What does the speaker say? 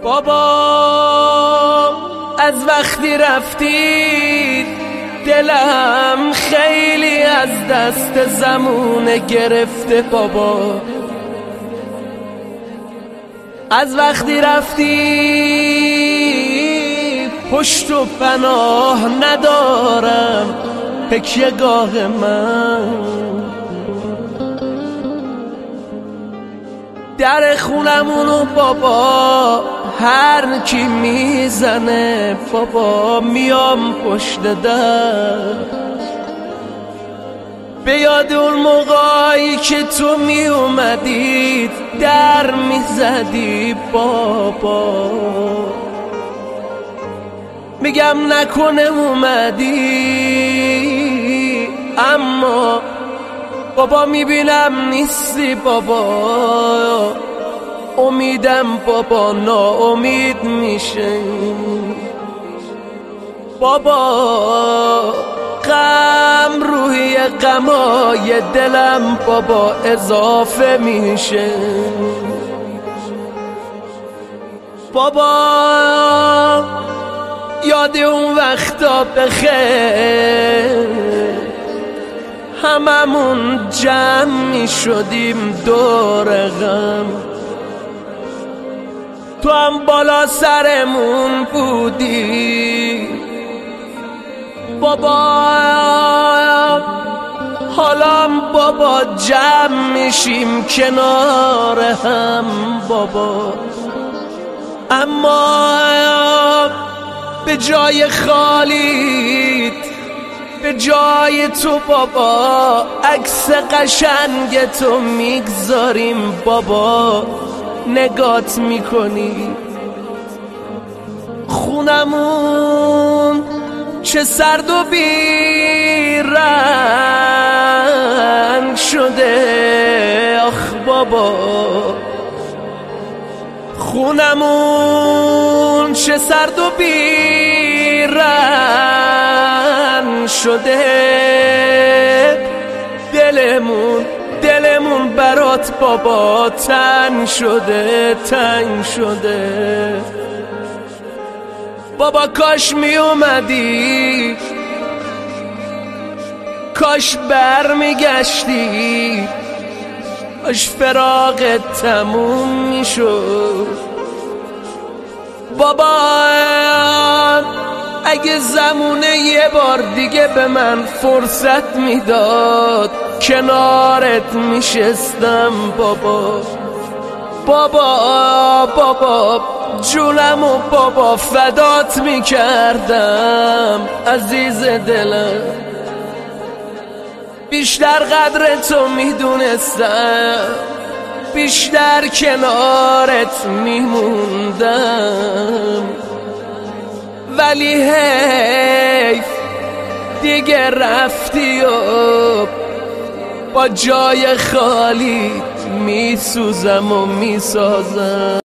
بابا از وقتی رفتی دلم خیلی از دست زمونه گرفته. بابا از وقتی رفتی پشت و پناه ندارم تکیه‌گاه من. در خونمونو بابا هر کی میزنه بابا میام پشت در. به یاد اون موقعی که تو می اومدی در میزدی بابا، میگم نکنه اومدی اما بابا میبینم نیستی بابا. امیدم بابا ناامید میشه بابا. غم روحی غمای دلم بابا اضافه میشه بابا. یاد اون وقتا بخیر هممون جمع میشدیم دور غم، تو هم بالا سرمون بودی بابا. حالا بابا جمع میشیم کنار هم بابا، اما به جای خالیت به جای تو بابا عکس قشنگ تو میگذاریم بابا. نگات میکنی خونمون چه سرد و بیرنگ شده آخ بابا. خونمون چه سرد و بیرنگ شده. دلمون برات بابا تنگ شده بابا. کاش می اومدی، کاش بر می گشتی، کاش فراقت تموم می شد بابا. اگه زمونه یه بار دیگه به من فرصت میداد کنارت میشستم بابا. بابا جونم و بابا فدات میکردم عزیز دلم. بیشتر قدر تو میدونستم، بیشتر کنارت میموندم، ولی حیف دیگه رفتی و با جای خالی میسوزم و میسازم.